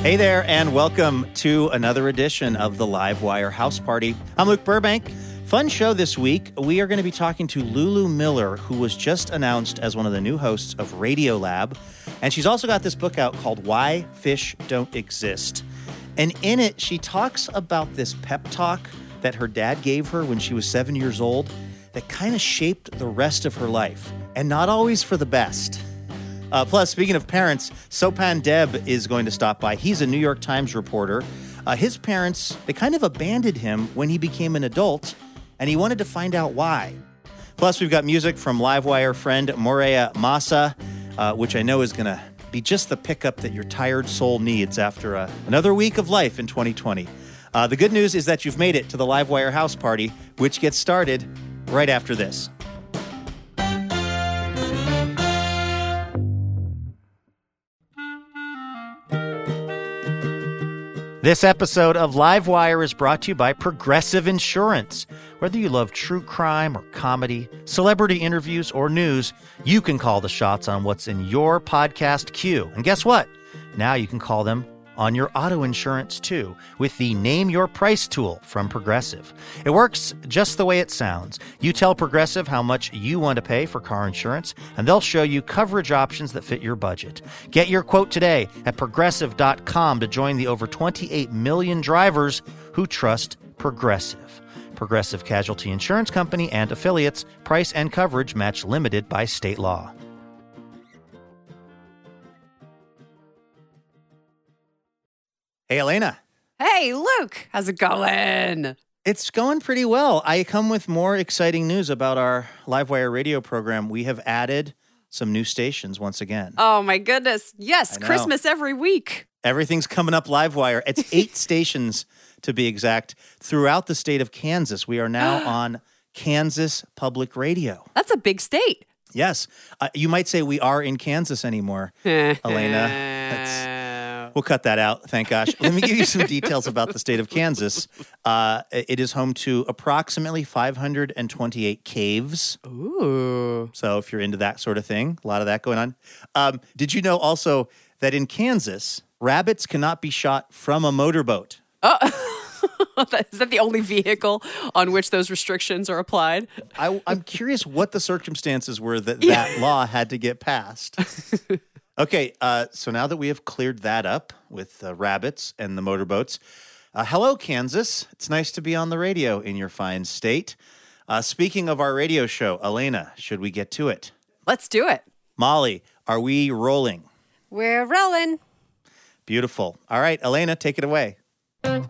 Hey there, and welcome to another edition of the Livewire House Party. I'm Luke Burbank. Fun show this week. We are going to be talking to Lulu Miller, who was just announced as one of the new hosts of Radiolab. And she's also got this book out called Why Fish Don't Exist. And in it, she talks about this pep talk that her dad gave her when she was 7 years old that kind of shaped the rest of her life, and not always for the best. Plus, speaking of parents, Sopan Deb is going to stop by. He's a New York Times reporter. His parents, they kind of abandoned him when he became an adult, and he wanted to find out why. Plus, we've got music from Livewire friend Morea Massa, which I know is going to be just the pickup that your tired soul needs after another week of life in 2020. The good news is that you've made it to the Livewire House Party, which gets started right after this. This episode of Livewire is brought to you by Progressive Insurance. Whether you love true crime or comedy, celebrity interviews or news, you can call the shots on what's in your podcast queue. And guess what? Now you can call them on your auto insurance too with the Name Your Price tool from Progressive. It works just the way it sounds. You tell Progressive how much you want to pay for car insurance, and they'll show you coverage options that fit your budget. Get your quote today at Progressive.com to join the over 28 million drivers who trust Progressive. Progressive Casualty Insurance Company and affiliates. Price and coverage match limited by state law. Hey, Elena. Hey, Luke. How's it going? It's going pretty well. I come with more exciting news about our Livewire radio program. We have added some new stations once again. Oh, my goodness. Yes, Christmas every week. Everything's coming up Livewire. It's 8 stations, to be exact, throughout the state of Kansas. We are now on Kansas Public Radio. That's a big state. Yes. You might say we are in Kansas anymore, Elena. We'll cut that out, thank gosh. Let me give you some details about the state of Kansas. It is home to approximately 528 caves. Ooh. So if you're into that sort of thing, a lot of that going on. Did you know also that in Kansas, rabbits cannot be shot from a motorboat? Oh. Is that the only vehicle on which those restrictions are applied? I'm curious what the circumstances were that law had to get passed. Okay, so now that we have cleared that up with rabbits and the motorboats, hello, Kansas. It's nice to be on the radio in your fine state. Speaking of our radio show, Elena, should we get to it? Let's do it. Molly, are we rolling? We're rolling. Beautiful. All right, Elena, take it away. From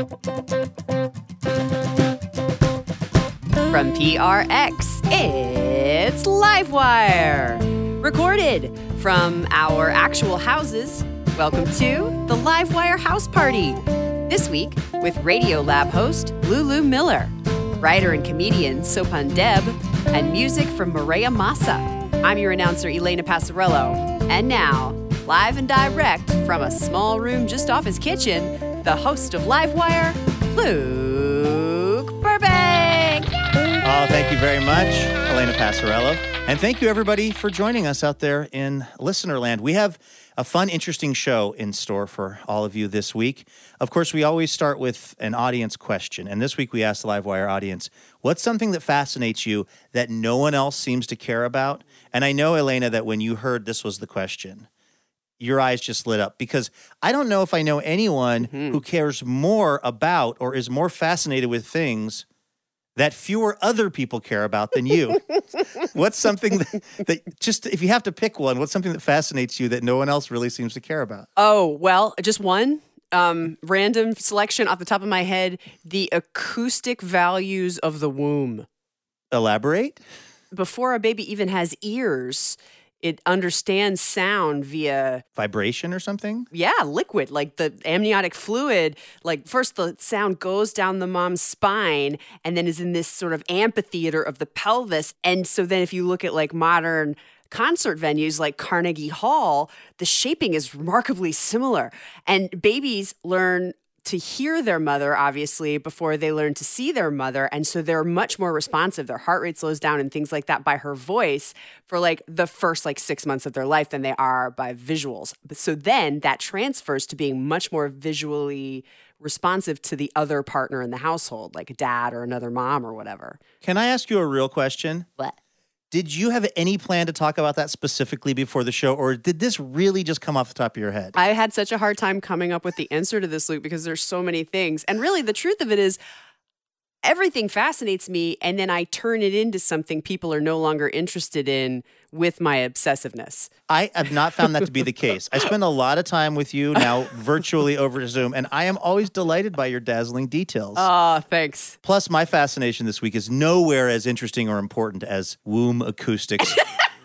PRX, it's Livewire. Recorded from our actual houses, welcome to the Livewire House Party. This week with Radiolab host Lulu Miller, writer and comedian Sopan Deb, and music from Morea Massa. I'm your announcer, Elena Passarello. And now, live and direct from a small room just off his kitchen, the host of Livewire, Luke Burbank. Oh, thank you very much, Elena Passarello. And thank you, everybody, for joining us out there in Listenerland. We have a fun, interesting show in store for all of you this week. Of course, we always start with an audience question. And this week, we asked the Livewire audience, what's something that fascinates you that no one else seems to care about? And I know, Elena, that when you heard this was the question, your eyes just lit up, because I don't know if I know anyone who cares more about or is more fascinated with things that fewer other people care about than you. What's something that just, if you have to pick one, what's something that fascinates you that no one else really seems to care about? Oh, well, just one. Random selection off the top of my head, the acoustic values of the womb. Elaborate? Before a baby even has ears, it understands sound via vibration or something? Yeah, liquid, like the amniotic fluid. Like first the sound goes down the mom's spine and then is in this sort of amphitheater of the pelvis. And so then if you look at like modern concert venues like Carnegie Hall, the shaping is remarkably similar. And babies learn to hear their mother, obviously, before they learn to see their mother. And so they're much more responsive. Their heart rate slows down and things like that by her voice for like the first like 6 months of their life than they are by visuals. So then that transfers to being much more visually responsive to the other partner in the household, like a dad or another mom or whatever. Can I ask you a real question? What? Did you have any plan to talk about that specifically before the show, or did this really just come off the top of your head? I had such a hard time coming up with the answer to this, Luke, because there's so many things. And really, the truth of it is, everything fascinates me, and then I turn it into something people are no longer interested in with my obsessiveness. I have not found that to be the case. I spend a lot of time with you now virtually over Zoom, and I am always delighted by your dazzling details. Oh, thanks. Plus, my fascination this week is nowhere as interesting or important as womb acoustics.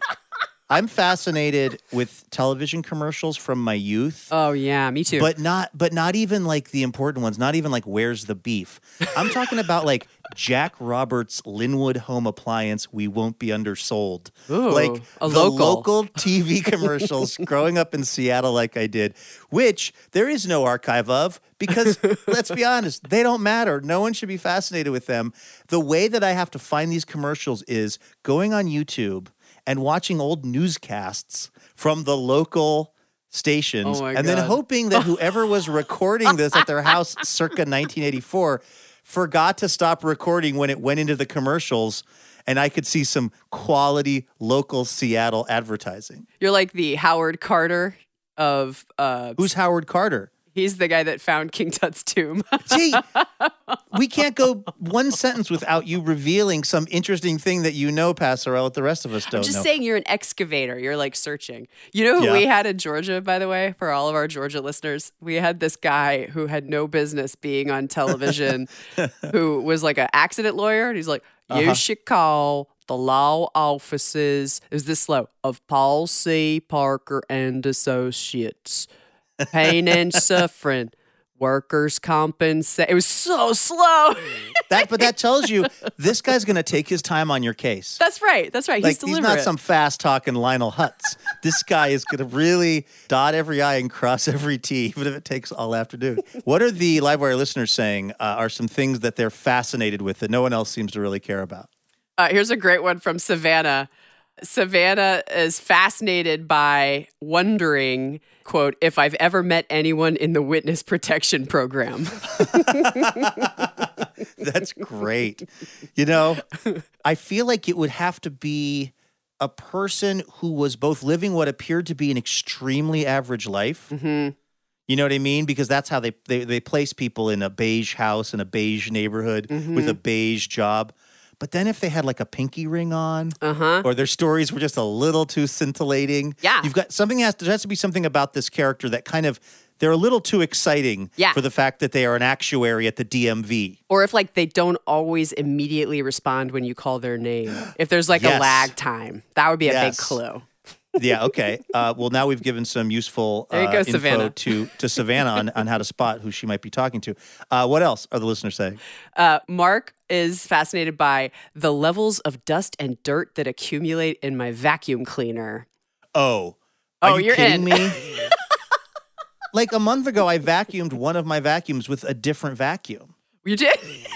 I'm fascinated with television commercials from my youth. Oh, yeah, me too. But not even like the important ones, not even like Where's the Beef. I'm talking about like Jack Roberts' Linwood Home Appliance, We Won't Be Undersold. Ooh, like a the local. local TV commercials growing up in Seattle like I did, which there is no archive of because, let's be honest, they don't matter. No one should be fascinated with them. The way that I have to find these commercials is going on YouTube and watching old newscasts from the local stations, and then hoping that whoever was recording this at their house circa 1984 forgot to stop recording when it went into the commercials, and I could see some quality local Seattle advertising. You're like the Howard Carter of... Who's Howard Carter? He's the guy that found King Tut's tomb. Gee, we can't go one sentence without you revealing some interesting thing that you know, Passerelle, that the rest of us don't know. I'm just saying you're an excavator. You're like searching. You know who we had in Georgia, by the way, for all of our Georgia listeners? We had this guy who had no business being on television who was like an accident lawyer. And he's like, you should call the law offices, it was this slow, of Paul C. Parker and Associates. Pain and suffering, workers' compensation. It was so slow. But that tells you this guy's going to take his time on your case. That's right. He's deliberate. He's not some fast-talking Lionel Hutz. This guy is going to really dot every I and cross every T, even if it takes all afternoon. What are the Livewire listeners saying are some things that they're fascinated with that no one else seems to really care about? Here's a great one from Savannah. Savannah is fascinated by wondering, quote, if I've ever met anyone in the witness protection program. That's great. You know, I feel like it would have to be a person who was both living what appeared to be an extremely average life. Mm-hmm. You know what I mean? Because that's how they place people in a beige house in a beige neighborhood with a beige job. But then if they had like a pinky ring on, or their stories were just a little too scintillating, you've got there has to be something about this character that kind of, they're a little too exciting for the fact that they are an actuary at the DMV. Or if like they don't always immediately respond when you call their name. If there's like a lag time, that would be a big clue. Yeah, okay. Well, now we've given some useful info Savannah. to Savannah on how to spot who she might be talking to. What else are the listeners saying? Mark is fascinated by the levels of dust and dirt that accumulate in my vacuum cleaner. Are you you're kidding in. me? Like a month ago, I vacuumed one of my vacuums with a different vacuum. You did?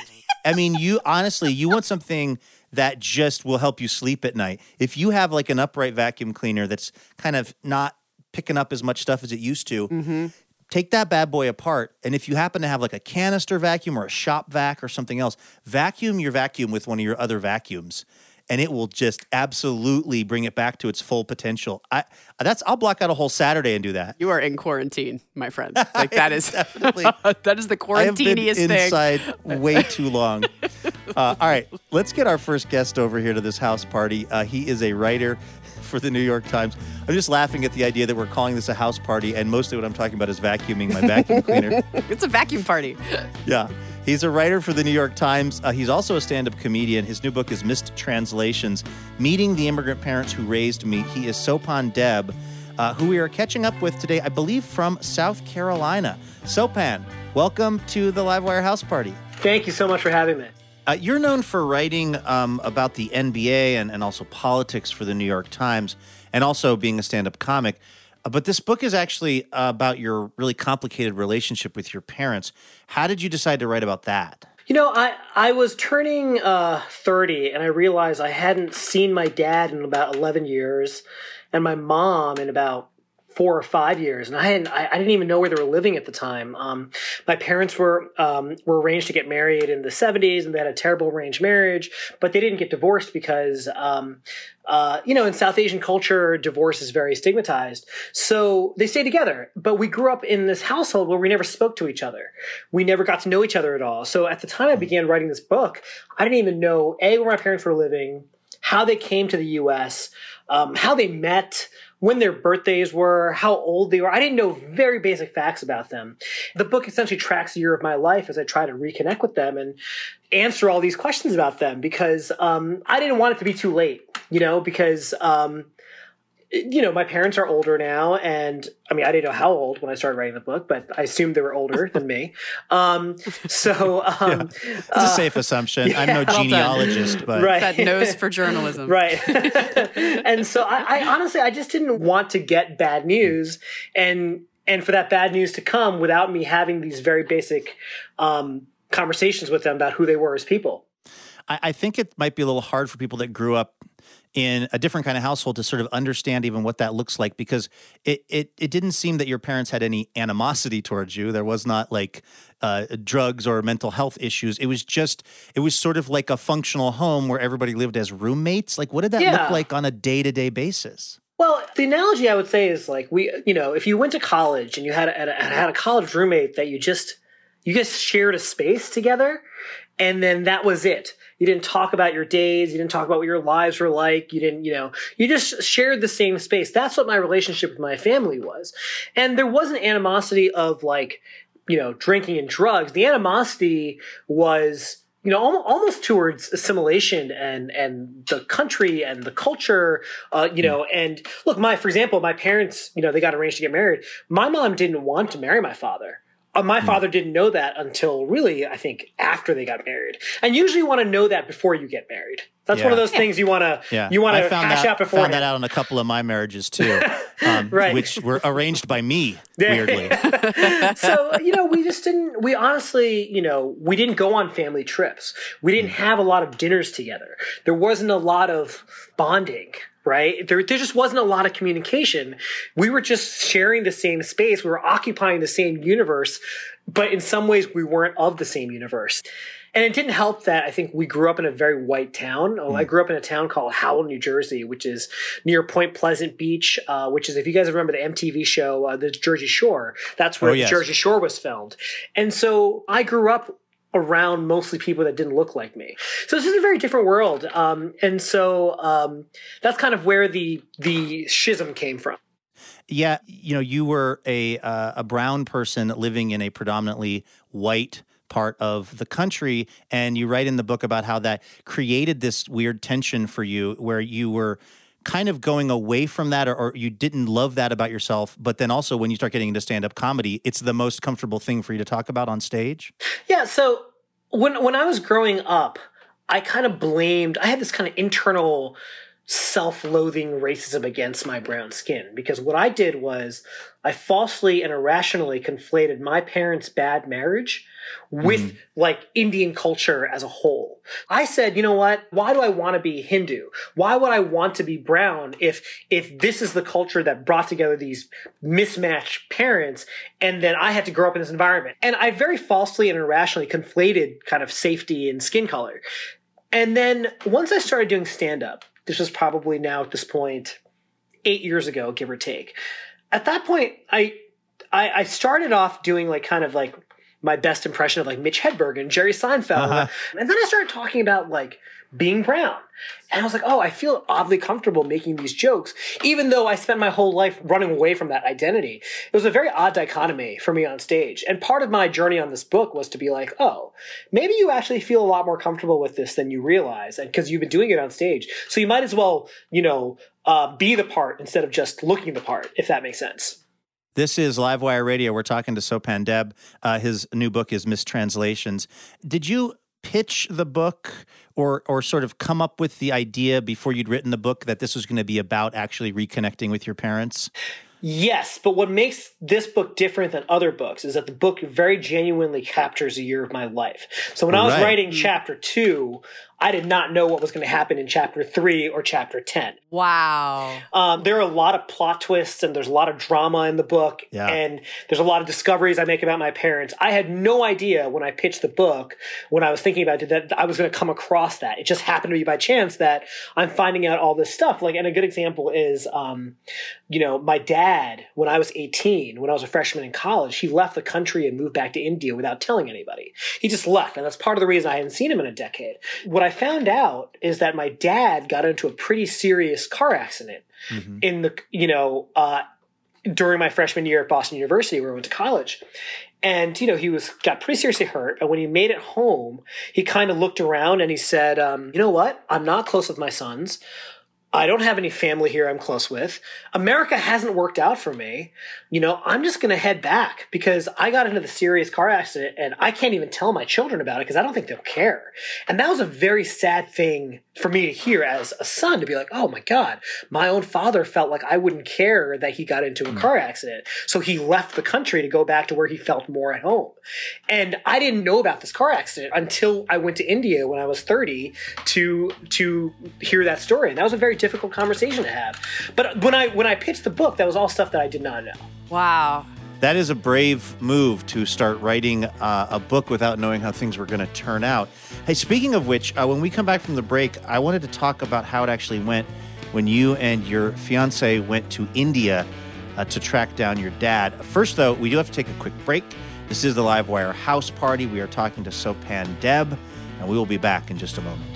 I mean, you want something that just will help you sleep at night. If you have like an upright vacuum cleaner that's kind of not picking up as much stuff as it used to, take that bad boy apart. And if you happen to have like a canister vacuum or a shop vac or something else, vacuum your vacuum with one of your other vacuums. And it will just absolutely bring it back to its full potential. I'll block out a whole Saturday and do that. You are in quarantine, my friend. Like that is definitely that is the quarantiniest thing. I have been inside way too long. All right, let's get our first guest over here to this house party. He is a writer for the New York Times. I'm just laughing at the idea that we're calling this a house party, and mostly what I'm talking about is vacuuming my vacuum cleaner. It's a vacuum party. Yeah. He's a writer for the New York Times. He's also a stand-up comedian. His new book is Missed Translations, Meeting the Immigrant Parents Who Raised Me. He is Sopan Deb, who we are catching up with today, I believe from South Carolina. Sopan, welcome to the Livewire House Party. Thank you so much for having me. You're known for writing about the NBA and also politics for the New York Times, and also being a stand-up comic. But this book is actually about your really complicated relationship with your parents. How did you decide to write about that? I was turning 30, and I realized I hadn't seen my dad in about 11 years and my mom in about 4 or 5 years, and I didn't even know where they were living at the time. My parents were arranged to get married in the 70s, and they had a terrible arranged marriage, but they didn't get divorced because, in South Asian culture, divorce is very stigmatized. So they stayed together, but we grew up in this household where we never spoke to each other. We never got to know each other at all. So at the time I began writing this book, I didn't even know, A, where my parents were living, how they came to the U.S., how they met, when their birthdays were, how old they were. I didn't know very basic facts about them. The book essentially tracks a year of my life as I try to reconnect with them and answer all these questions about them because I didn't want it to be too late, because my parents are older now, and I didn't know how old when I started writing the book, but I assumed they were older than me. It's a safe assumption. Yeah. I'm no genealogist, but right. That nose for journalism, right? And so I honestly, I just didn't want to get bad news, and for that bad news to come without me having these very basic conversations with them about who they were as people. I think it might be a little hard for people that grew up in a different kind of household to sort of understand even what that looks like, because it didn't seem that your parents had any animosity towards you. There was not like drugs or mental health issues. It was sort of like a functional home where everybody lived as roommates. Like, what did that look like on a day-to-day basis? Well, the analogy I would say is like if you went to college and you had a college roommate that you just shared a space together, and then that was it. You didn't talk about your days. You didn't talk about what your lives were like. You didn't, you just shared the same space. That's what my relationship with my family was. And there wasn't animosity of like, drinking and drugs. The animosity was, almost towards assimilation and the country and the culture, and look, for example, my parents, they got arranged to get married. My mom didn't want to marry my father. My father didn't know that until really, I think, after they got married. And usually you want to know that before you get married. That's one of those things you want to hash out before. I found that out on a couple of my marriages too, right. Which were arranged by me, weirdly. So, we honestly, we didn't go on family trips. We didn't have a lot of dinners together. There wasn't a lot of bonding. Right? There just wasn't a lot of communication. We were just sharing the same space. We were occupying the same universe, but in some ways we weren't of the same universe. And it didn't help that I think we grew up in a very white town. I grew up in a town called Howell, New Jersey, which is near Point Pleasant Beach, which is, if you guys remember the MTV show, The Jersey Shore, that's where the Jersey Shore was filmed. And so I grew up around mostly people that didn't look like me. So it's just a very different world. And so that's kind of where the schism came from. Yeah, you were a brown person living in a predominantly white part of the country, and you write in the book about how that created this weird tension for you where you were kind of going away from that, or you didn't love that about yourself, but then also when you start getting into stand-up comedy, it's the most comfortable thing for you to talk about on stage? Yeah, so when I was growing up, I had this kind of internal self-loathing racism against my brown skin, because what I did was I falsely and irrationally conflated my parents' bad marriage with like Indian culture as a whole. I said, you know what? Why do I want to be Hindu? Why would I want to be brown if this is the culture that brought together these mismatched parents, and then I had to grow up in this environment? And I very falsely and irrationally conflated kind of safety and skin color. And then once I started doing stand-up, this was probably now at this point 8 years ago, give or take. At that point, I started off doing like kind of like my best impression of like Mitch Hedberg and Jerry Seinfeld. And then I started talking about like being brown. And I was like, oh, I feel oddly comfortable making these jokes, even though I spent my whole life running away from that identity. It was a very odd dichotomy for me on stage. And part of my journey on this book was to be like, oh, maybe you actually feel a lot more comfortable with this than you realize, and because you've been doing it on stage. So you might as well, be the part instead of just looking the part, if that makes sense. This is Livewire Radio. We're talking to Sopan Deb. His new book is Mistranslations. Did you pitch the book or sort of come up with the idea before you'd written the book that this was going to be about actually reconnecting with your parents? Yes, but what makes this book different than other books is that the book very genuinely captures a year of my life. So when I was writing chapter 2, I did not know what was going to happen in chapter 3 or chapter 10. Wow. There are a lot of plot twists and there's a lot of drama in the book. Yeah. And there's a lot of discoveries I make about my parents. I had no idea when I pitched the book, when I was thinking about it, that I was going to come across that. It just happened to be by chance that I'm finding out all this stuff. Like, and a good example is, my dad, when I was 18, when I was a freshman in college, he left the country and moved back to India without telling anybody. He just left. And that's part of the reason I hadn't seen him in a decade. What I found out is that my dad got into a pretty serious car accident in the, during my freshman year at Boston University, where I went to college. And, he got pretty seriously hurt. And when he made it home, he kind of looked around and he said, you know what? I'm not close with my sons. I don't have any family here I'm close with. America hasn't worked out for me. I'm just going to head back because I got into the serious car accident and I can't even tell my children about it because I don't think they'll care. And that was a very sad thing for me to hear as a son, to be like, oh my God, my own father felt like I wouldn't care that he got into a car accident. So he left the country to go back to where he felt more at home. And I didn't know about this car accident until I went to India when I was 30 to hear that story. And that was a very difficult conversation to have. But when I pitched the book, that was all stuff that I did not know. Wow. That is a brave move to start writing a book without knowing how things were going to turn out. Hey, speaking of which, when we come back from the break, I wanted to talk about how it actually went when you and your fiance went to India to track down your dad. First, though, we do have to take a quick break. This is the Livewire House Party. We are talking to Sopan Deb, and we will be back in just a moment.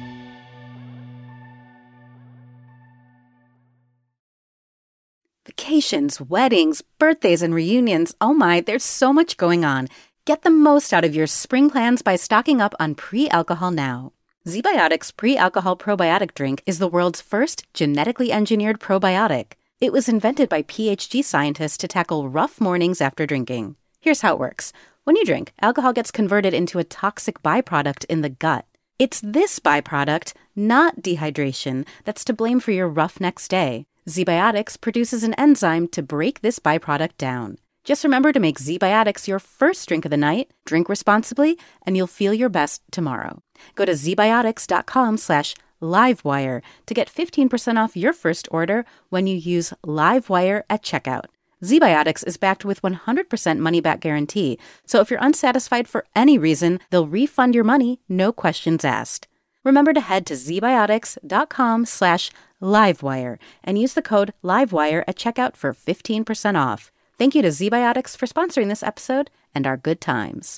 Vacations, weddings, birthdays, and reunions. Oh my, there's so much going on. Get the most out of your spring plans by stocking up on pre-alcohol now. ZBiotics Pre-Alcohol Probiotic Drink is the world's first genetically engineered probiotic. It was invented by PhD scientists to tackle rough mornings after drinking. Here's how it works. When you drink, alcohol gets converted into a toxic byproduct in the gut. It's this byproduct, not dehydration, that's to blame for your rough next day. ZBiotics produces an enzyme to break this byproduct down. Just remember to make ZBiotics your first drink of the night, drink responsibly, and you'll feel your best tomorrow. Go to zbiotics.com/livewire to get 15% off your first order when you use LiveWire at checkout. ZBiotics is backed with 100% money-back guarantee, so if you're unsatisfied for any reason, they'll refund your money, no questions asked. Remember to head to zbiotics.com/livewire and use the code LiveWire at checkout for 15% off. Thank you to ZBiotics for sponsoring this episode and our good times.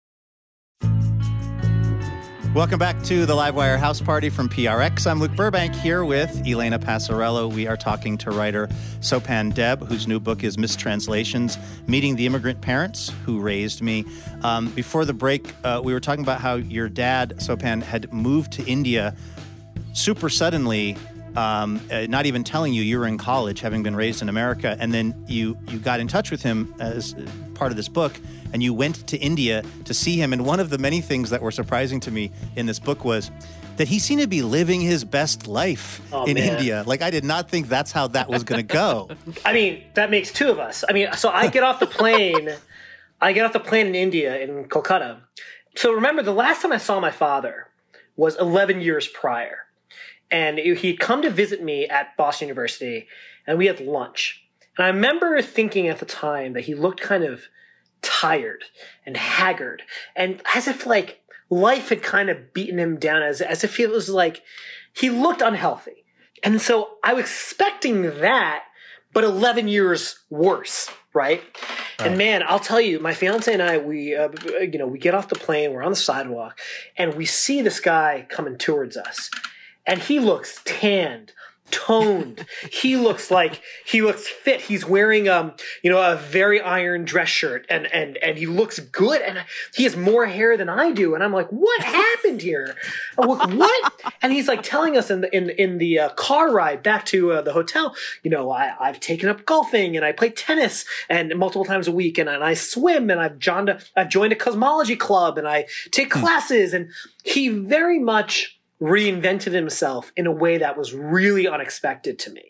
Welcome back to the Livewire House Party from PRX. I'm Luke Burbank here with Elena Passarello. We are talking to writer Sopan Deb, whose new book is Mistranslations, Meeting the Immigrant Parents Who Raised Me. Before the break, we were talking about how your dad, Sopan, had moved to India super suddenly, not even telling you were in college, having been raised in America. And then you got in touch with him as part of this book, and you went to India to see him. And one of the many things that were surprising to me in this book was that he seemed to be living his best life in India. Like, I did not think that's how that was going to go. I mean, that makes two of us. I mean, so I get off the plane. In India, in Kolkata. So remember, the last time I saw my father was 11 years prior. And he'd come to visit me at Boston University, and we had lunch. And I remember thinking at the time that he looked kind of tired and haggard, and as if like life had kind of beaten him down, as if it was like he looked unhealthy. And so I was expecting that, but 11 years worse, right? And man, I'll tell you, my fiance and I, we get off the plane, we're on the sidewalk, and we see this guy coming towards us. And he looks tanned, toned. He looks fit. He's wearing, a very iron dress shirt, and he looks good. And he has more hair than I do. And I'm like, what happened here? What? And he's like telling us in the car ride back to the hotel, I've taken up golfing and I play tennis and multiple times a week, and I swim, and I've joined a cosmology club, and I take classes. And he very much reinvented himself in a way that was really unexpected to me.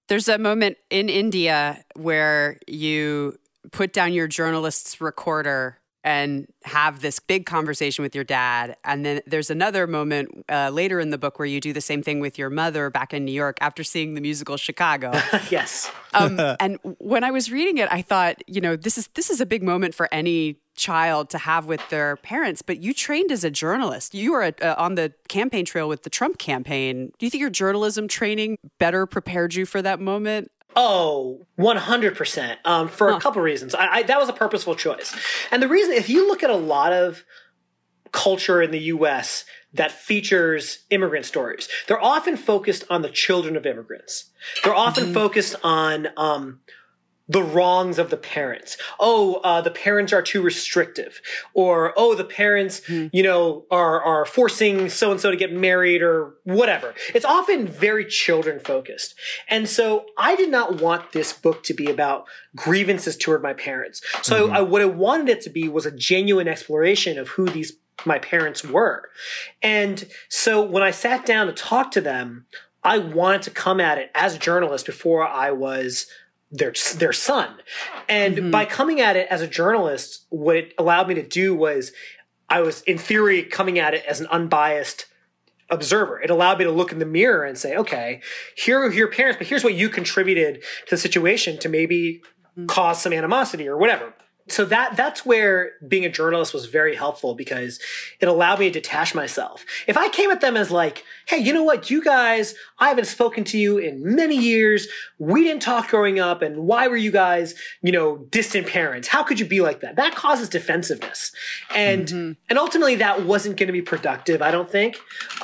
There's a moment in India where you put down your journalist's recorder and have this big conversation with your dad. And then there's another moment later in the book where you do the same thing with your mother back in New York after seeing the musical Chicago. Yes. And when I was reading it, I thought, this is a big moment for any child to have with their parents. But you trained as a journalist. You were on the campaign trail with the Trump campaign. Do you think your journalism training better prepared you for that moment? Oh, 100%. For a couple reasons. That was a purposeful choice. And the reason, if you look at a lot of culture in the U.S. that features immigrant stories, they're often focused on the children of immigrants. They're often focused on the wrongs of the parents. The parents are too restrictive. Or, the parents, are forcing so-and-so to get married or whatever. It's often very children focused. And so I did not want this book to be about grievances toward my parents. So what I wanted it to be was a genuine exploration of who my parents were. And so when I sat down to talk to them, I wanted to come at it as a journalist before I was their son. And by coming at it as a journalist, what it allowed me to do was I was, in theory, coming at it as an unbiased observer. It allowed me to look in the mirror and say, okay, here are your parents, but here's what you contributed to the situation to maybe cause some animosity or whatever. So that's where being a journalist was very helpful because it allowed me to detach myself. If I came at them as like, hey, you know what, you guys, I haven't spoken to you in many years. We didn't talk growing up. And why were you guys, distant parents? How could you be like that? That causes defensiveness. And ultimately that wasn't going to be productive, I don't think,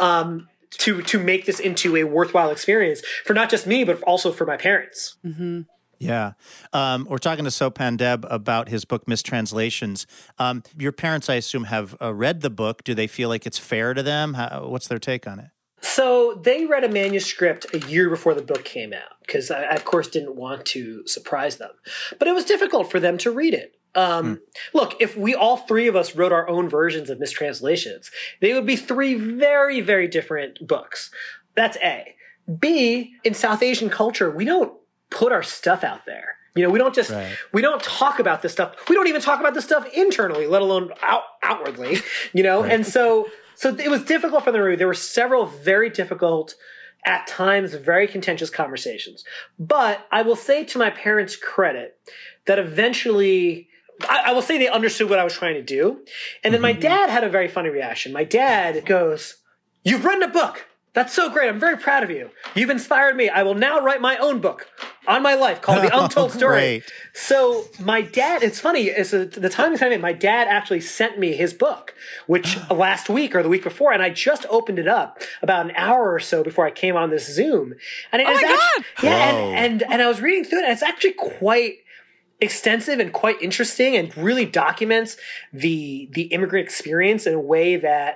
to make this into a worthwhile experience for not just me, but also for my parents. Yeah. We're talking to Sopan Deb about his book, Mistranslations. Your parents, I assume, have read the book. Do they feel like it's fair to them? What's their take on it? So they read a manuscript a year before the book came out because I, of course, didn't want to surprise them. But it was difficult for them to read it. Look, if we all three of us wrote our own versions of Mistranslations, they would be three very, very different books. That's A. B, in South Asian culture, we don't put our stuff out there. We don't just, we don't talk about this stuff. We don't even talk about this stuff internally, let alone outwardly, And so it was difficult for them to read. There were several very difficult, at times, very contentious conversations. But I will say to my parents' credit that eventually, I will say they understood what I was trying to do. And then my dad had a very funny reaction. My dad goes, "You've written a book. That's so great. I'm very proud of you. You've inspired me. I will now write my own book on my life called The Untold Story." Great. So my dad, it's funny, the time my dad actually sent me his book, which last week or the week before, and I just opened it up about an hour or so before I came on this Zoom. And it God! Yeah, and I was reading through it, and it's actually quite extensive and quite interesting and really documents the immigrant experience in a way that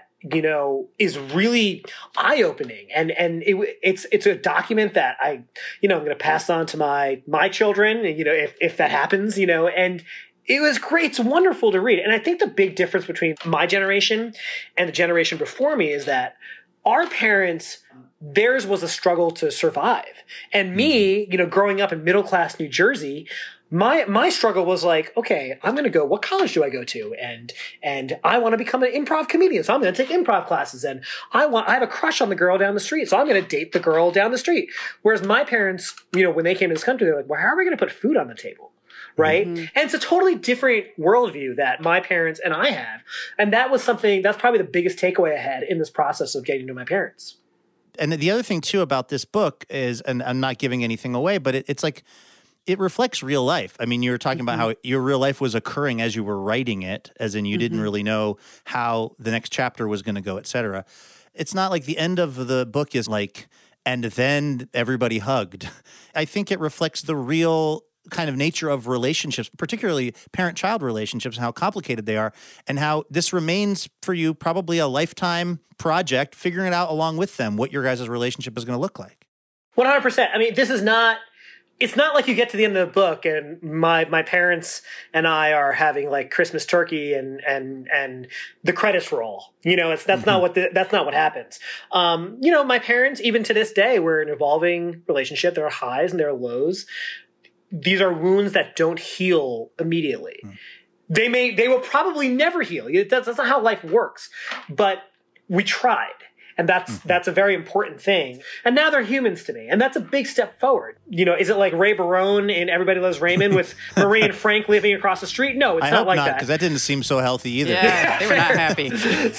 is really eye-opening. And it's a document that I'm going to pass on to my children, if that happens, and it was great. It's wonderful to read. And I think the big difference between my generation and the generation before me is that our parents, theirs was a struggle to survive. And me, growing up in middle-class New Jersey, my struggle was like, okay, I'm going to go, what college do I go to? And I want to become an improv comedian. So I'm going to take improv classes, and I have a crush on the girl down the street. So I'm going to date the girl down the street. Whereas my parents, when they came to this country, they're like, well, how are we going to put food on the table? Right. And it's a totally different worldview that my parents and I have. And that's probably the biggest takeaway I had in this process of getting to know my parents. And the other thing too about this book is, and I'm not giving anything away, but it's like, it reflects real life. I mean, you were talking about how your real life was occurring as you were writing it, as in you didn't really know how the next chapter was going to go, et cetera. It's not like the end of the book is like, and then everybody hugged. I think it reflects the real kind of nature of relationships, particularly parent-child relationships, and how complicated they are, and how this remains for you probably a lifetime project, figuring it out along with them, what your guys' relationship is going to look like. 100%. I mean, this is not it's not like you get to the end of the book and my parents and I are having like Christmas turkey and the credits roll. That's not what happens. My parents, even to this day, we're an evolving relationship. There are highs and there are lows. These are wounds that don't heal immediately. They will probably never heal. That's not how life works. But we tried. And that's a very important thing. And now they're humans to me. And that's a big step forward. Is it like Ray Barone in Everybody Loves Raymond with Marie and Frank living across the street? No, it's not like that. Because that didn't seem so healthy either. Yeah, they were not happy.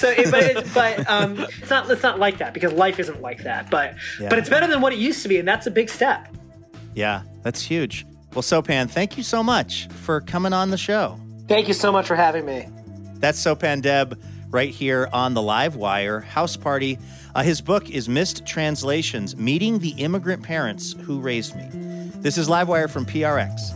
It's not like that because life isn't like that. But it's better than what it used to be. And that's a big step. Yeah, that's huge. Well, Sopan, thank you so much for coming on the show. Thank you so much for having me. That's Sopan Deb right here on the Livewire House Party. His book is Missed Translations, Meeting the Immigrant Parents Who Raised Me. This is Livewire from PRX.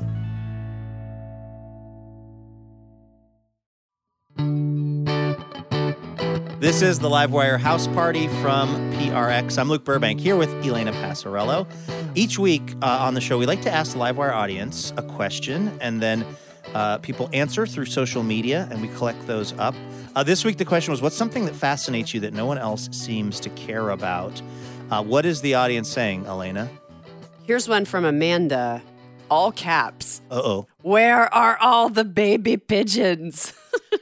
This is the Livewire House Party from PRX. I'm Luke Burbank here with Elena Passarello. Each week on the show, we like to ask the Livewire audience a question, and then people answer through social media, and we collect those up. This week, the question was, what's something that fascinates you that no one else seems to care about? What is the audience saying, Elena? Here's one from Amanda, all caps. Uh-oh. Where are all the baby pigeons?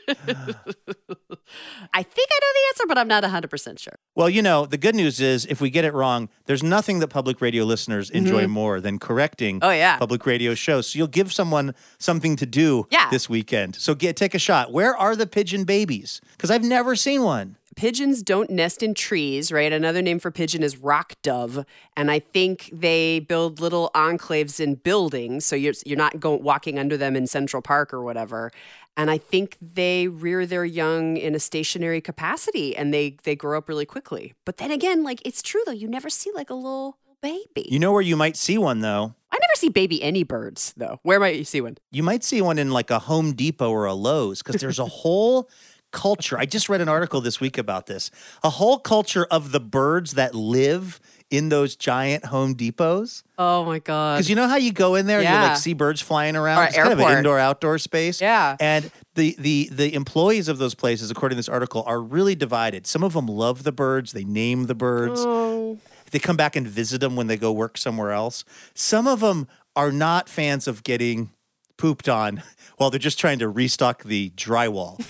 I think I know the answer, but I'm not 100% sure. Well, the good news is if we get it wrong, there's nothing that public radio listeners enjoy more than correcting public radio shows. So you'll give someone something to do this weekend. So take a shot. Where are the pigeon babies? Because I've never seen one. Pigeons don't nest in trees, right? Another name for pigeon is rock dove. And I think they build little enclaves in buildings. So you're not walking under them in Central Park or whatever. And I think they rear their young in a stationary capacity and they grow up really quickly. But then again, it's true though. You never see a little baby. You know where you might see one though? I never see baby any birds though. Where might you see one? You might see one in a Home Depot or a Lowe's because there's a whole culture. I just read an article this week about this. A whole culture of the birds that live in those giant Home Depots. Oh my God. Because you know how you go in there and you see birds flying around? Or it's airport. Kind of an indoor-outdoor space. Yeah. And the employees of those places, according to this article, are really divided. Some of them love the birds. They name the birds. Oh. They come back and visit them when they go work somewhere else. Some of them are not fans of getting pooped on while they're just trying to restock the drywall.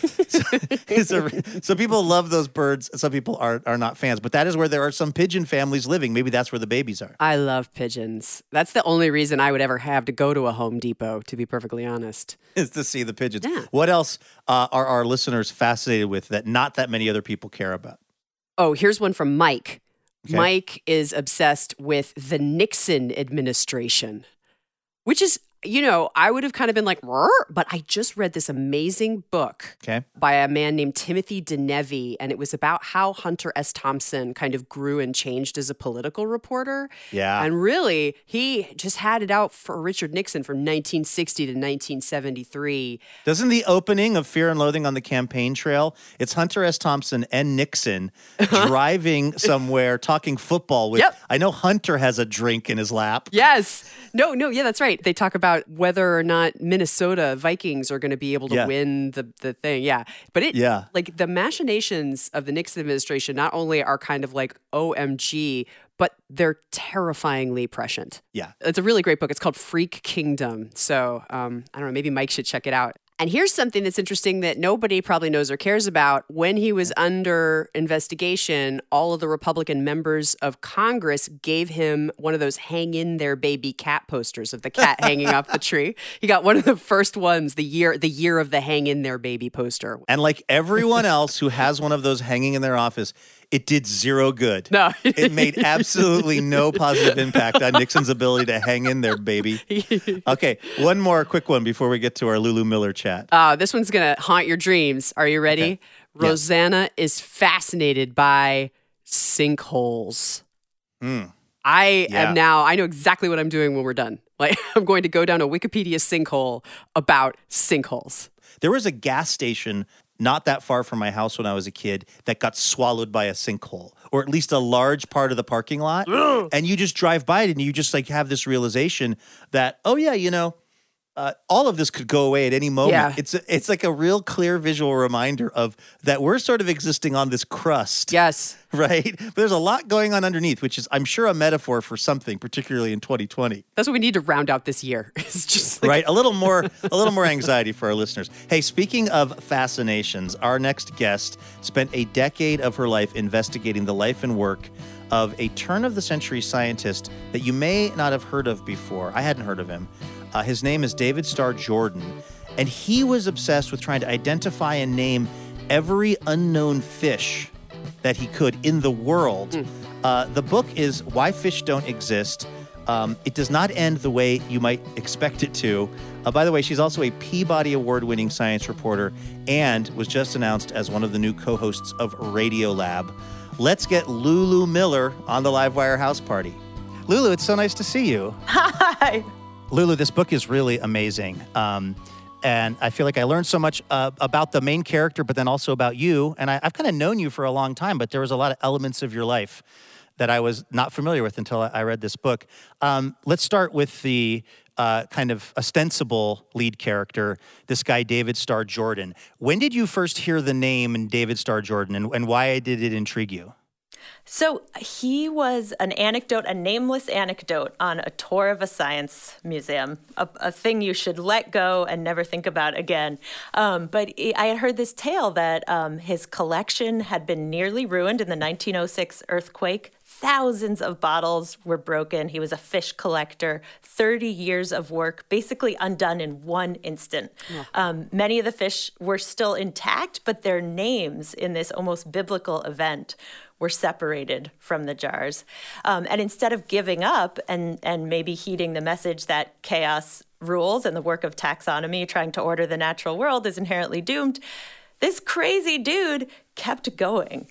So people love those birds. Some people are not fans. But that is where there are some pigeon families living. Maybe that's where the babies are. I love pigeons. That's the only reason I would ever have to go to a Home Depot, to be perfectly honest. Is to see the pigeons. Yeah. What else are our listeners fascinated with that not that many other people care about? Oh, here's one from Mike. Okay. Mike is obsessed with the Nixon administration, which is, I would have kind of been like, but I just read this amazing book by a man named Timothy DeNevy, and it was about how Hunter S. Thompson kind of grew and changed as a political reporter. Yeah. And really, he just had it out for Richard Nixon from 1960 to 1973. Doesn't the opening of Fear and Loathing on the Campaign Trail, it's Hunter S. Thompson and Nixon driving somewhere, talking football with, I know Hunter has a drink in his lap. Yes. No, yeah, that's right. They talk about whether or not Minnesota Vikings are going to be able to win the thing. Yeah. But the machinations of the Nixon administration not only are kind of like OMG, but they're terrifyingly prescient. Yeah. It's a really great book. It's called Freak Kingdom. So I don't know, maybe Mike should check it out. And here's something that's interesting that nobody probably knows or cares about. When he was under investigation, all of the Republican members of Congress gave him one of those hang in there baby cat posters of the cat hanging off the tree. He got one of the first ones, the year of the hang in there baby poster. And like everyone else who has one of those hanging in their office, it did zero good. No. It made absolutely no positive impact on Nixon's ability to hang in there, baby. Okay, one more quick one before we get to our Lulu Miller chat. This one's going to haunt your dreams. Are you ready? Okay. Rosanna is fascinated by sinkholes. I know exactly what I'm doing when we're done. I'm going to go down a Wikipedia sinkhole about sinkholes. There was a gas station not that far from my house when I was a kid that got swallowed by a sinkhole, or at least a large part of the parking lot. And you just drive by it and you just like have this realization that, oh yeah, all of this could go away at any moment. Yeah. It's like a real clear visual reminder of that we're sort of existing on this crust. Yes. Right? But there's a lot going on underneath, which is, I'm sure, a metaphor for something, particularly in 2020. That's what we need to round out this year. It's just like, Right? A little more anxiety for our listeners. Hey, speaking of fascinations, our next guest spent a decade of her life investigating the life and work of a turn-of-the-century scientist that you may not have heard of before. I hadn't heard of him. His name is David Starr Jordan, and he was obsessed with trying to identify and name every unknown fish that he could in the world. The book is Why Fish Don't Exist. It does not end the way you might expect it to. By the way, she's also a Peabody Award-winning science reporter and was just announced as one of the new co-hosts of Radiolab. Let's get Lulu Miller on the Livewire House Party. Lulu, it's so nice to see you. Hi. Lulu, this book is really amazing. And I feel like I learned so much about the main character, but then also about you. And I've kind of known you for a long time, but there was a lot of elements of your life that I was not familiar with until I read this book. Let's start with the kind of ostensible lead character, this guy, David Starr Jordan. When did you first hear the name David Starr Jordan, and why did it intrigue you? So he was a nameless anecdote on a tour of a science museum, a thing you should let go and never think about again. But I had heard this tale that his collection had been nearly ruined in the 1906 earthquake. Thousands of bottles were broken. He was a fish collector, 30 years of work, basically undone in one instant. Yeah. Many of the fish were still intact, but their names in this almost biblical event were separated from the jars. And instead of giving up and maybe heeding the message that chaos rules and the work of taxonomy, trying to order the natural world, is inherently doomed, this crazy dude kept going.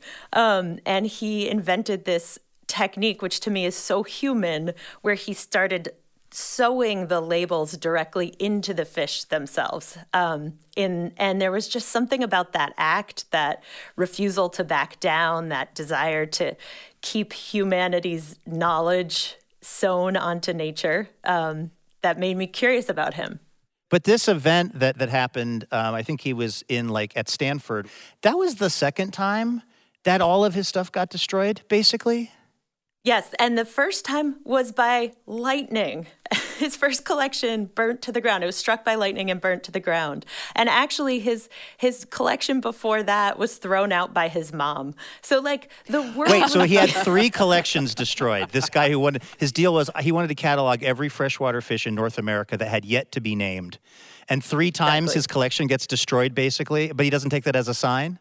And he invented this technique, which to me is so human, where he started sewing the labels directly into the fish themselves. And there was just something about that act, that refusal to back down, that desire to keep humanity's knowledge sewn onto nature, that made me curious about him. But this event that happened, I think he was in at Stanford, that was the second time that all of his stuff got destroyed, basically? Yes, and the first time was by lightning. His first collection burnt to the ground. It was struck by lightning and burnt to the ground. And actually, his collection before that was thrown out by his mom. So, the world... Wait, so he had 3 collections destroyed. This guy his deal was he wanted to catalog every freshwater fish in North America that had yet to be named. And 3 times his collection gets destroyed, basically, but he doesn't take that as a sign?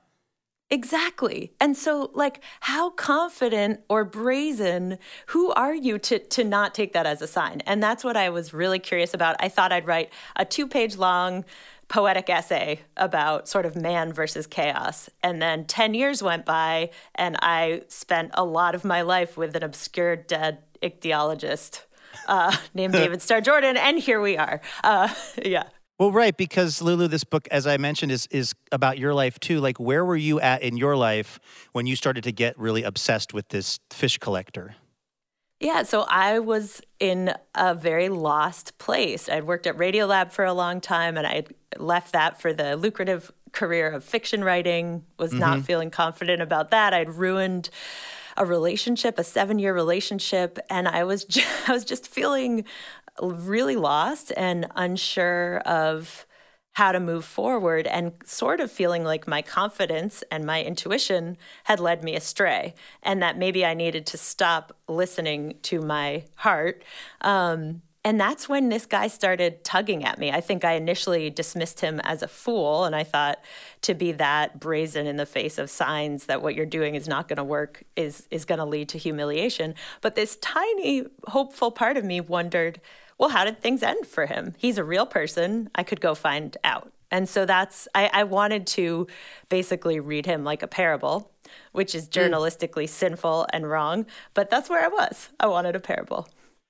Exactly. And so, how confident or brazen, who are you to not take that as a sign? And that's what I was really curious about. I thought I'd write a 2-page long poetic essay about sort of man versus chaos. And then 10 years went by, and I spent a lot of my life with an obscure dead ichthyologist named David Starr Jordan, and here we are. Yeah. Well, right, because Lulu, this book, as I mentioned, is about your life too. Where were you at in your life when you started to get really obsessed with this fish collector? Yeah, so I was in a very lost place. I'd worked at Radiolab for a long time, and I had left that for the lucrative career of fiction writing, was not feeling confident about that. I'd ruined a relationship, a 7-year relationship, and I was just feeling really lost and unsure of how to move forward, and sort of feeling like my confidence and my intuition had led me astray, and that maybe I needed to stop listening to my heart. And that's when this guy started tugging at me. I think I initially dismissed him as a fool, and I thought to be that brazen in the face of signs that what you're doing is not going to work is going to lead to humiliation. But this tiny, hopeful part of me wondered, well, how did things end for him? He's a real person. I could go find out. And so I wanted to basically read him like a parable, which is journalistically sinful and wrong. But that's where I was. I wanted a parable.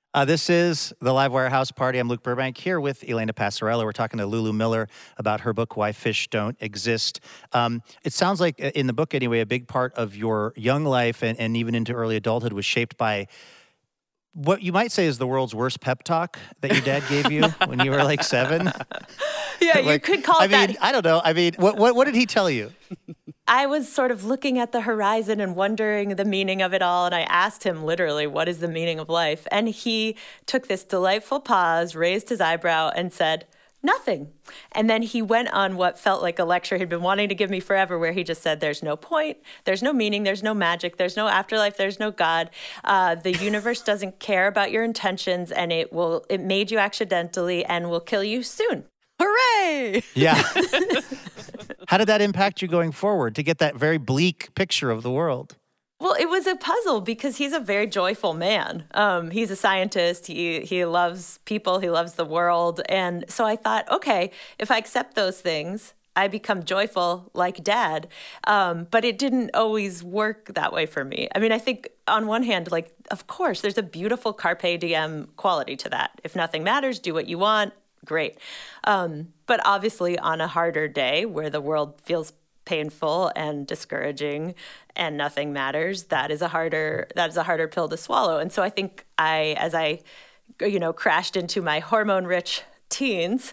This is the Livewire House Party. I'm Luke Burbank here with Elena Passarello. We're talking to Lulu Miller about her book, Why Fish Don't Exist. It sounds like, in the book anyway, a big part of your young life and even into early adulthood was shaped by what you might say is the world's worst pep talk that your dad gave you when you were like 7. Yeah, you could call it that. I don't know. I mean, what did he tell you? I was sort of looking at the horizon and wondering the meaning of it all. And I asked him literally, what is the meaning of life? And he took this delightful pause, raised his eyebrow and said, nothing. And then he went on what felt like a lecture he'd been wanting to give me forever, where he just said, there's no point, there's no meaning, there's no magic, there's no afterlife, there's no God. The universe doesn't care about your intentions, and it made you accidentally and will kill you soon. Hooray! Yeah. How did that impact you going forward to get that very bleak picture of the world? Well, it was a puzzle because he's a very joyful man. He's a scientist. He loves people. He loves the world. And so I thought, okay, if I accept those things, I become joyful like Dad. But it didn't always work that way for me. I mean, I think on one hand, like, of course, there's a beautiful carpe diem quality to that. If nothing matters, do what you want. Great. But obviously on a harder day where the world feels painful and discouraging and nothing matters, that is a harder pill to swallow. And so I think as I crashed into my hormone-rich teens,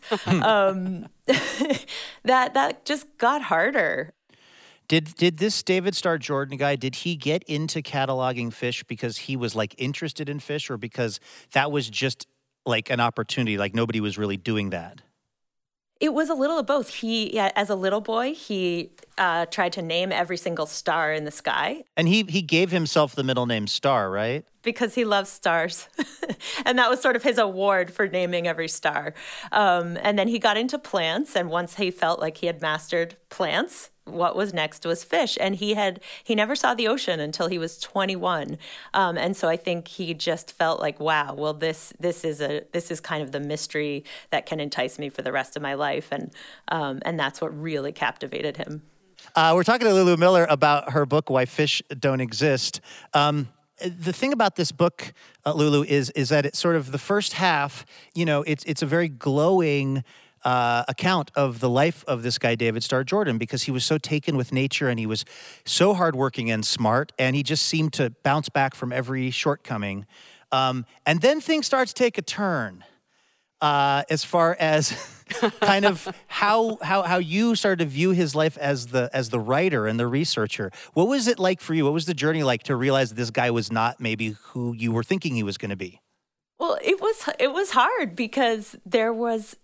that just got harder. Did this David Starr Jordan guy, did he get into cataloging fish because he was like interested in fish, or because that was just like an opportunity, like nobody was really doing that? It was a little of both. As a little boy, he tried to name every single star in the sky. And he gave himself the middle name Star, right? Because he loves stars. And that was sort of his award for naming every star. And then he got into plants. And once he felt like he had mastered plants, what was next was fish. And he never saw the ocean until he was 21. And so I think he just felt like, wow, well, this is kind of the mystery that can entice me for the rest of my life. And that's what really captivated him. We're talking to Lulu Miller about her book, Why Fish Don't Exist. The thing about this book, Lulu, is that it's sort of the first half, it's a very glowing account of the life of this guy, David Starr Jordan, because he was so taken with nature and he was so hardworking and smart, and he just seemed to bounce back from every shortcoming. And then things start to take a turn as far as kind of how you started to view his life as the writer and the researcher. What was it like for you? What was the journey like to realize that this guy was not maybe who you were thinking he was going to be? Well, it was hard because there was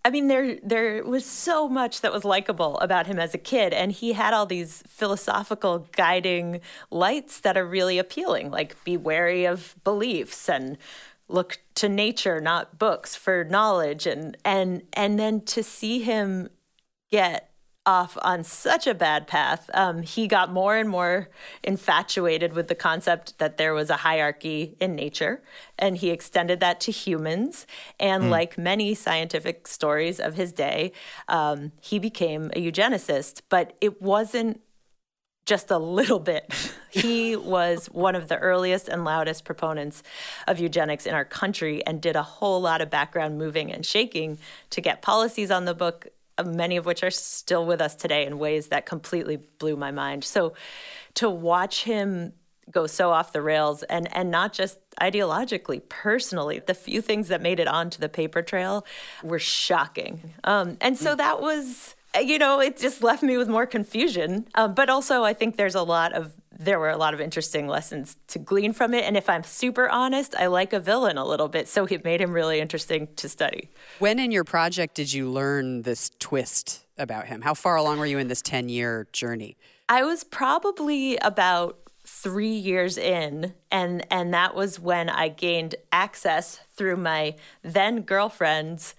so much that was likable about him as a kid, and he had all these philosophical guiding lights that are really appealing, like be wary of beliefs and look to nature, not books, for knowledge, and then to see him get off on such a bad path, he got more and more infatuated with the concept that there was a hierarchy in nature, and he extended that to humans. And like many scientific stories of his day, he became a eugenicist, but it wasn't just a little bit. He was one of the earliest and loudest proponents of eugenics in our country and did a whole lot of background moving and shaking to get policies on the book, many of which are still with us today in ways that completely blew my mind. So to watch him go so off the rails, and not just ideologically, personally, the few things that made it onto the paper trail were shocking. And so that was, it just left me with more confusion. But also I think there were a lot of interesting lessons to glean from it. And if I'm super honest, I like a villain a little bit. So it made him really interesting to study. When in your project did you learn this twist about him? How far along were you in this 10-year journey? I was probably about 3 years in, and that was when I gained access through my then girlfriend's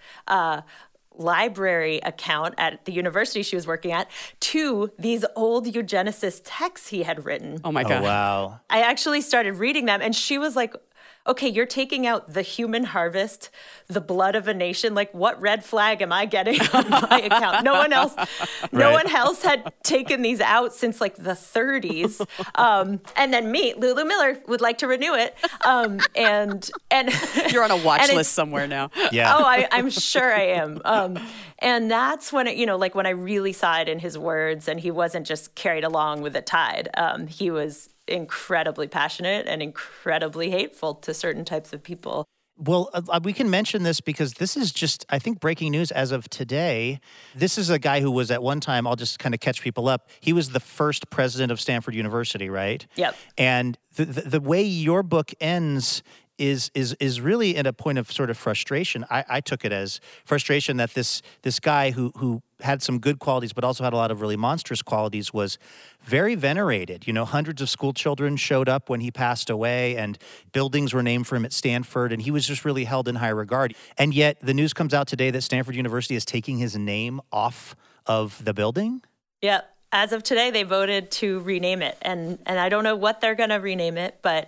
library account at the university she was working at to these old eugenicist texts he had written. Oh my God. Oh, wow. I actually started reading them, and she was like, okay, you're taking out the human harvest, the blood of a nation. Like, what red flag am I getting on my account? No one else had taken these out since like the 30s. And then me, Lulu Miller, would like to renew it. And you're on a watch list somewhere now. Yeah. Oh, I'm sure I am. And that's when when I really saw it in his words, and he wasn't just carried along with the tide. He was incredibly passionate and incredibly hateful to certain types of people. Well, we can mention this because this is just, I think, breaking news as of today. This is a guy who was at one time, I'll just kind of catch people up, he was the first president of Stanford University, right? Yep. And the way your book ends is really at a point of sort of frustration. I took it as frustration that this guy who had some good qualities but also had a lot of really monstrous qualities was very venerated. Hundreds of school children showed up when he passed away, and buildings were named for him at Stanford, and he was just really held in high regard. And yet the news comes out today that Stanford University is taking his name off of the building? Yep. As of today, they voted to rename it, and I don't know what they're going to rename it, but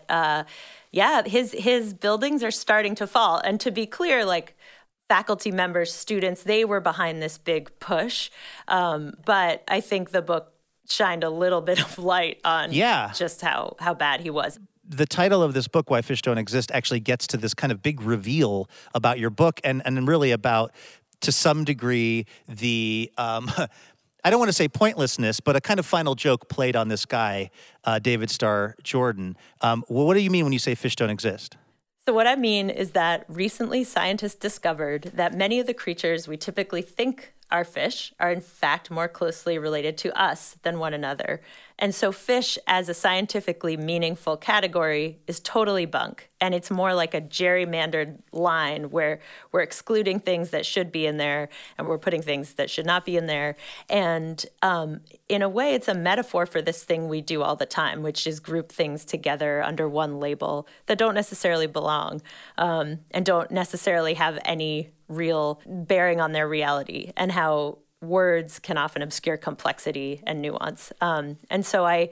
his buildings are starting to fall. And to be clear, like faculty members, students, they were behind this big push, but I think the book shined a little bit of light on just how bad he was. The title of this book, Why Fish Don't Exist, actually gets to this kind of big reveal about your book and really about, to some degree, the I don't want to say pointlessness, but a kind of final joke played on this guy, David Starr Jordan. What do you mean when you say fish don't exist? So what I mean is that recently scientists discovered that many of the creatures we typically think are fish are in fact more closely related to us than one another. And so fish as a scientifically meaningful category is totally bunk. And it's more like a gerrymandered line where we're excluding things that should be in there and we're putting things that should not be in there. And in a way, it's a metaphor for this thing we do all the time, which is group things together under one label that don't necessarily belong and don't necessarily have any real bearing on their reality, and how words can often obscure complexity and nuance. And so I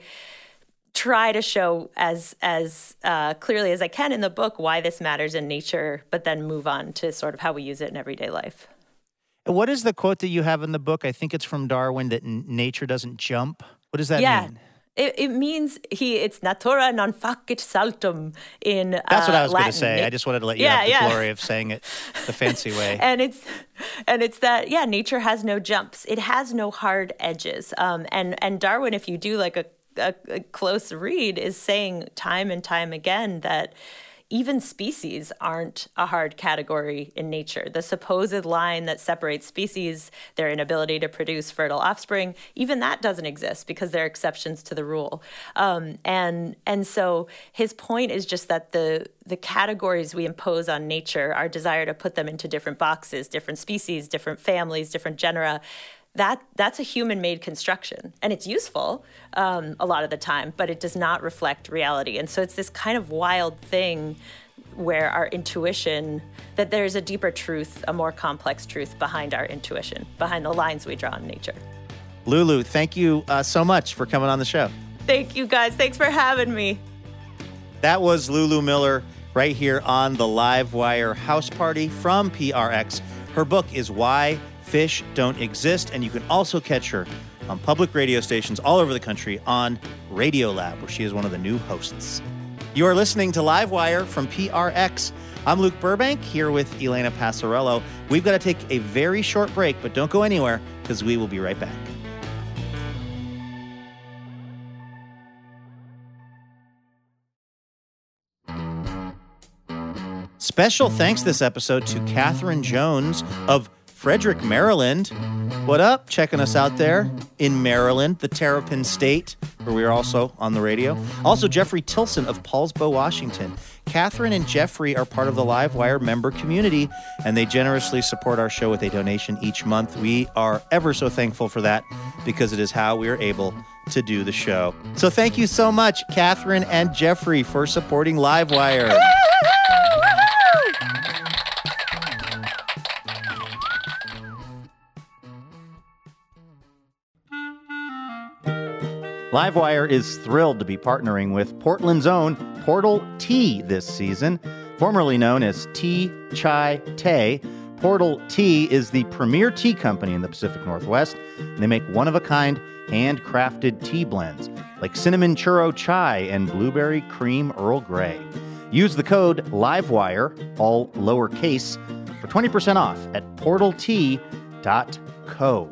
try to show as clearly as I can in the book why this matters in nature, but then move on to sort of how we use it in everyday life. What is the quote that you have in the book? I think it's from Darwin, that nature doesn't jump. What does that mean? It means it's natura non facit saltum in Latin. That's what I was going to say. I just wanted to let you have the glory of saying it the fancy way. And it's that, nature has no jumps. It has no hard edges. And Darwin, if you do like a close read, is saying time and time again that even species aren't a hard category in nature. The supposed line that separates species, their inability to produce fertile offspring, even that doesn't exist because there are exceptions to the rule. And so his point is just that the categories we impose on nature, our desire to put them into different boxes, different species, different families, different genera, that's a human-made construction, and it's useful a lot of the time, but it does not reflect reality. And so it's this kind of wild thing where our intuition, that there's a deeper truth, a more complex truth behind our intuition, behind the lines we draw in nature. Lulu, thank you so much for coming on the show. Thank you, guys. Thanks for having me. That was Lulu Miller right here on the Livewire House Party from PRX. Her book is Why Fish Don't Exist, and you can also catch her on public radio stations all over the country on Radiolab, where she is one of the new hosts. You are listening to Livewire from PRX. I'm Luke Burbank here with Elena Passarello. We've got to take a very short break, but don't go anywhere because we will be right back. Special thanks this episode to Catherine Jones of Frederick, Maryland. What up? Checking us out there in Maryland, the Terrapin State, where we are also on the radio. Also, Jeffrey Tilson of Paulsbo, Washington. Catherine and Jeffrey are part of the Livewire member community, and they generously support our show with a donation each month. We are ever so thankful for that because it is how we are able to do the show. So thank you so much, Catherine and Jeffrey, for supporting Livewire. Livewire is thrilled to be partnering with Portland's own Portal Tea this season. Formerly known as Tea Chai Tay, Portal Tea is the premier tea company in the Pacific Northwest. And they make one-of-a-kind, handcrafted tea blends like cinnamon churro chai and blueberry cream Earl Grey. Use the code LIVEWIRE, all lowercase, for 20% off at portaltea.co.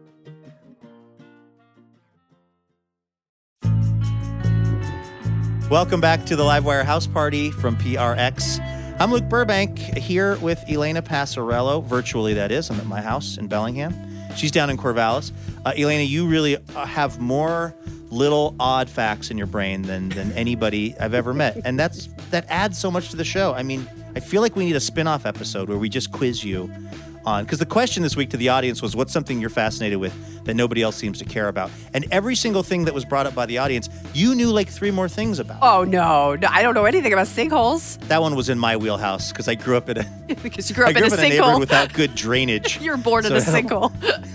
Welcome back to the Livewire House Party from PRX. I'm Luke Burbank here with Elena Passarello, virtually that is. I'm at my house in Bellingham. She's down in Corvallis. Elena, you really have more little odd facts in your brain than anybody I've ever met. And that adds so much to the show. I mean, I feel like we need a spin-off episode where we just quiz you on, because the question this week to the audience was, what's something you're fascinated with that nobody else seems to care about? And every single thing that was brought up by the audience, you knew like 3 more things about. Oh, no, I don't know anything about sinkholes. That one was in my wheelhouse because I grew up in a because you grew up in a sinkhole. neighborhood without good drainage. You're born in a sinkhole.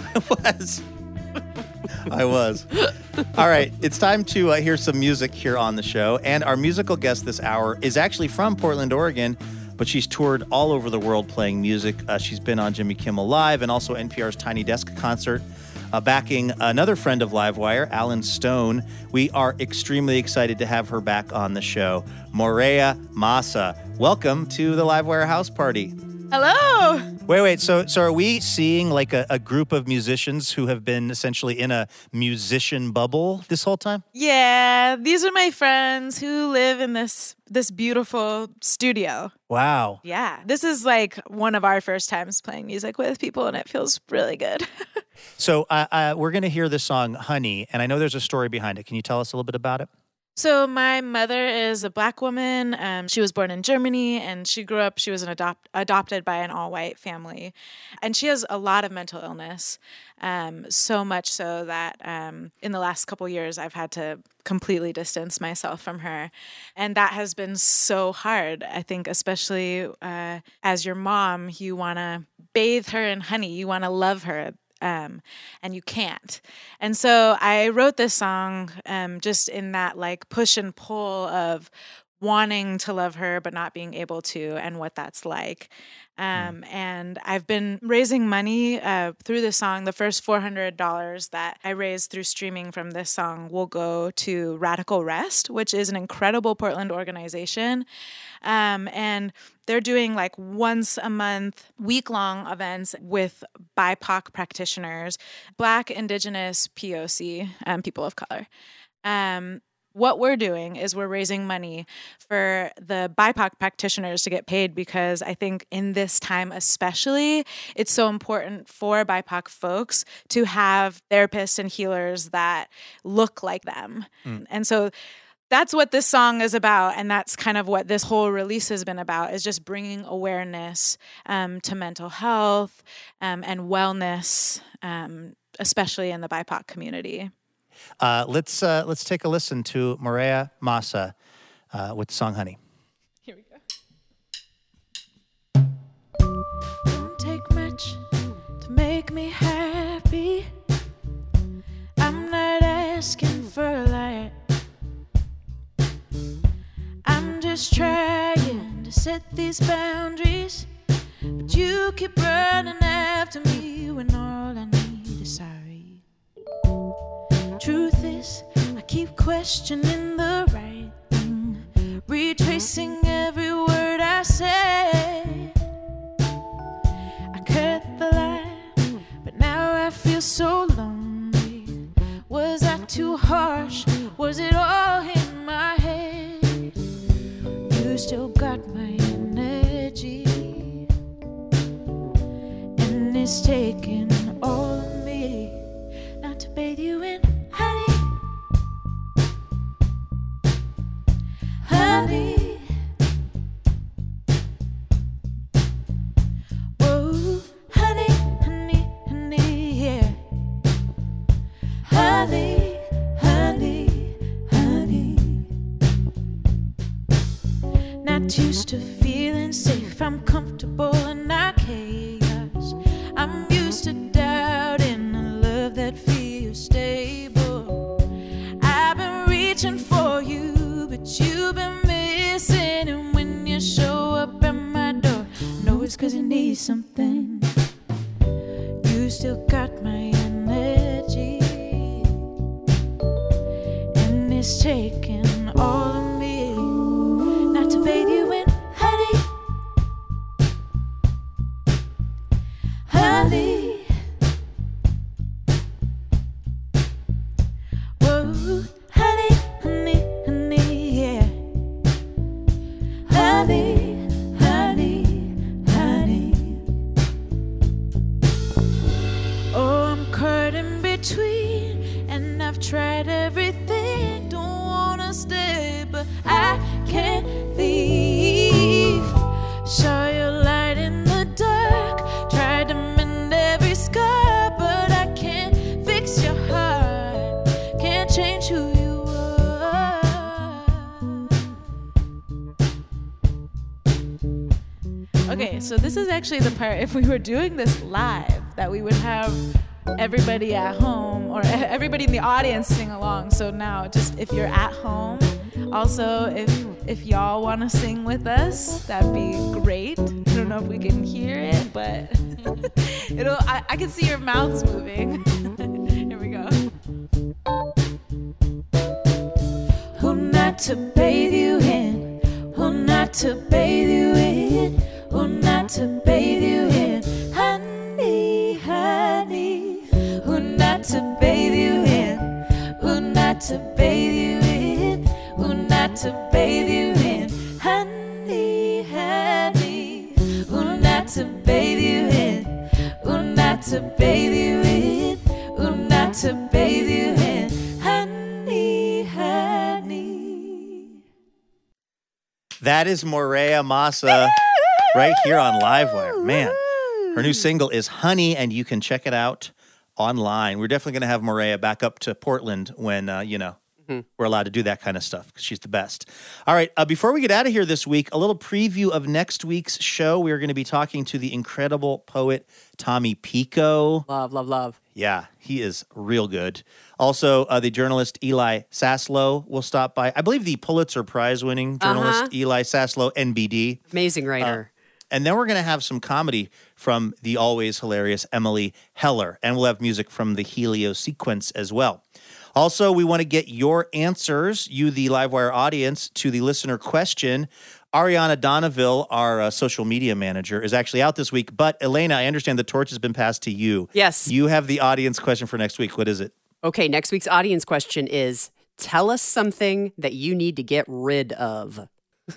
I was. All right, it's time to hear some music here on the show. And our musical guest this hour is actually from Portland, Oregon, but she's toured all over the world playing music. She's been on Jimmy Kimmel Live and also NPR's Tiny Desk concert, backing another friend of Livewire, Alan Stone. We are extremely excited to have her back on the show, Morea Massa. Welcome to the Livewire House Party. Hello. Wait. So are we seeing like a group of musicians who have been essentially in a musician bubble this whole time? Yeah, these are my friends who live in this beautiful studio. Wow. Yeah, this is like one of our first times playing music with people, and it feels really good. So we're going to hear this song, Honey, and I know there's a story behind it. Can you tell us a little bit about it? So my mother is a Black woman. She was born in Germany, and she grew up, she was adopted by an all-white family. And she has a lot of mental illness, so much so that in the last couple years, I've had to completely distance myself from her. And that has been so hard, I think, especially as your mom, you want to bathe her in honey. You want to love her. And you can't. And so I wrote this song just in that like push and pull of wanting to love her but not being able to, and what that's like. And I've been raising money through this song. The first $400 that I raised through streaming from this song will go to Radical Rest, which is an incredible Portland organization. And they're doing like once a month, week-long events with BIPOC practitioners, Black, Indigenous, POC, people of color. What we're doing is we're raising money for the BIPOC practitioners to get paid, because I think in this time especially, it's so important for BIPOC folks to have therapists and healers that look like them. And so that's what this song is about, and that's kind of what this whole release has been about, is just bringing awareness to mental health and wellness, especially in the BIPOC community. Let's take a listen to Morea Massa with the song Honey. Here we go. Don't take much to make me happy. I'm not asking for a lot. I'm just trying to set these boundaries, but you keep running after me when all I need is sorry. Truth is, I keep questioning the right thing, retracing every word I say. I cut the line, but now I feel so lonely. Was I too harsh? Was it all in my head? You still got my energy, and it's taking all of me not to bathe you in honey. Whoa, honey, honey, honey, yeah. Honey, honey, honey. Not used to feeling safe. I'm comfortable in our chaos. I'm used to doubting a love that feels stable. I is taking all of me. Not to bathe you in honey, honey. Whoa, honey, honey, honey, yeah. Honey, honey, honey. Oh, I'm caught in between, and I've tried everything. Don't wanna stay, but I can't leave. Saw your light in the dark, tried to mend every scar, but I can't fix your heart, can't change who you are. Okay, so this is actually the part, if we were doing this live, that we would have everybody at home or everybody in the audience sing along. So now, just if you're at home, also if y'all want to sing with us, that'd be great. I don't know if we can hear it, but I can see your mouths moving. Here we go. Who not to bathe you in? Who not to bathe you in? Who not to bathe you in? Honey, honey. Who not to bathe you in? Who not to bathe you in? Who not to bathe you in? Honey, honey. Who not to bathe you in? Who not to bathe you in? Who not to bathe you in? Honey, honey. That is Morea Massa right here on Livewire. Man, her new single is Honey, and you can check it out online. We're definitely going to have Morea back up to Portland when, we're allowed to do that kind of stuff because she's the best. All right, before we get out of here this week, a little preview of next week's show. We're going to be talking to the incredible poet Tommy Pico. Love, love, love. Yeah, he is real good. Also, the journalist Eli Saslow will stop by. I believe the Pulitzer Prize-winning journalist Eli Saslow, NBD. Amazing writer. And then we're going to have some comedy from the always hilarious Emily Heller. And we'll have music from the Helio Sequence as well. Also, we want to get your answers, you, the Livewire audience, to the listener question. Ariana Donneville, our social media manager, is actually out this week. But, Elena, I understand the torch has been passed to you. Yes. You have the audience question for next week. What is it? Okay, next week's audience question is, tell us something that you need to get rid of.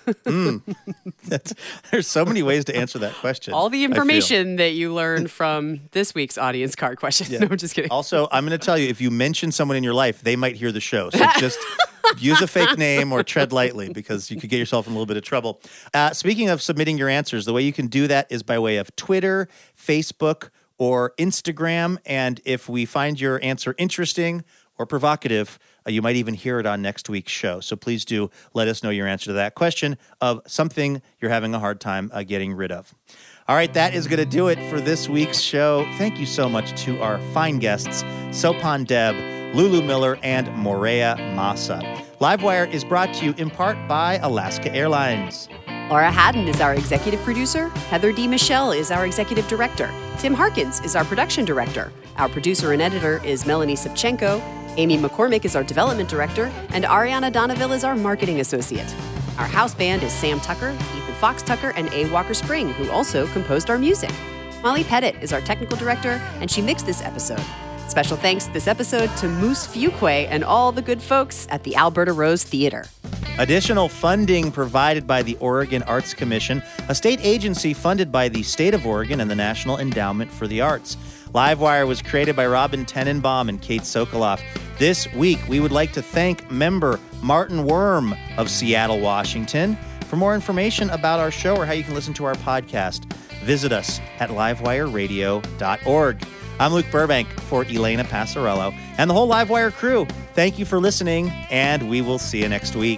There's so many ways to answer that question. All the information that you learned from this week's audience card question. Yeah. No, I'm just kidding. Also, I'm going to tell you, if you mention someone in your life, they might hear the show. So just use a fake name or tread lightly because you could get yourself in a little bit of trouble. Speaking of submitting your answers, the way you can do that is by way of Twitter, Facebook, or Instagram. And if we find your answer interesting or provocative, you might even hear it on next week's show. So please do let us know your answer to that question of something you're having a hard time getting rid of. All right, that is going to do it for this week's show. Thank you so much to our fine guests, Sopan Deb, Lulu Miller, and Morea Massa. Livewire is brought to you in part by Alaska Airlines. Laura Haddon is our executive producer. Heather D. Michelle is our executive director. Tim Harkins is our production director. Our producer and editor is Melanie Sipchenko. Amy McCormick is our development director, and Ariana Donneville is our marketing associate. Our house band is Sam Tucker, Ethan Fox Tucker, and A. Walker Spring, who also composed our music. Molly Pettit is our technical director, and she mixed this episode. Special thanks this episode to Moose Fuqua and all the good folks at the Alberta Rose Theater. Additional funding provided by the Oregon Arts Commission, a state agency funded by the State of Oregon and the National Endowment for the Arts. Livewire was created by Robin Tenenbaum and Kate Sokoloff. This week, we would like to thank member Martin Worm of Seattle, Washington. For more information about our show or how you can listen to our podcast, visit us at livewireradio.org. I'm Luke Burbank for Elena Passarello and the whole Livewire crew. Thank you for listening, and we will see you next week.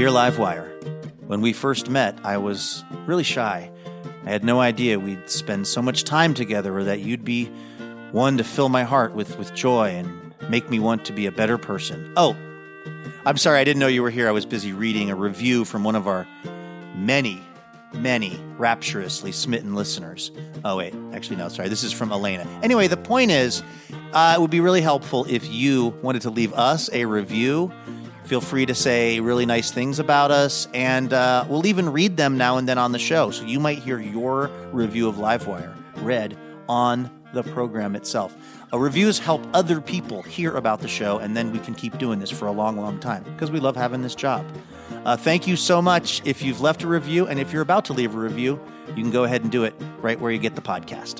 Dear Livewire, when we first met, I was really shy. I had no idea we'd spend so much time together or that you'd be one to fill my heart with joy and make me want to be a better person. Oh, I'm sorry, I didn't know you were here. I was busy reading a review from one of our many rapturously smitten listeners. Oh, wait. Actually, no, sorry. This is from Elena. Anyway, the point is, it would be really helpful if you wanted to leave us a review. Feel free to say really nice things about us, and we'll even read them now and then on the show. So you might hear your review of Livewire read on the program itself. Reviews help other people hear about the show, and then we can keep doing this for a long, long time because we love having this job. Thank you so much if you've left a review, and if you're about to leave a review, you can go ahead and do it right where you get the podcast.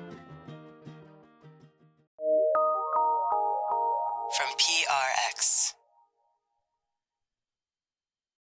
From PRX.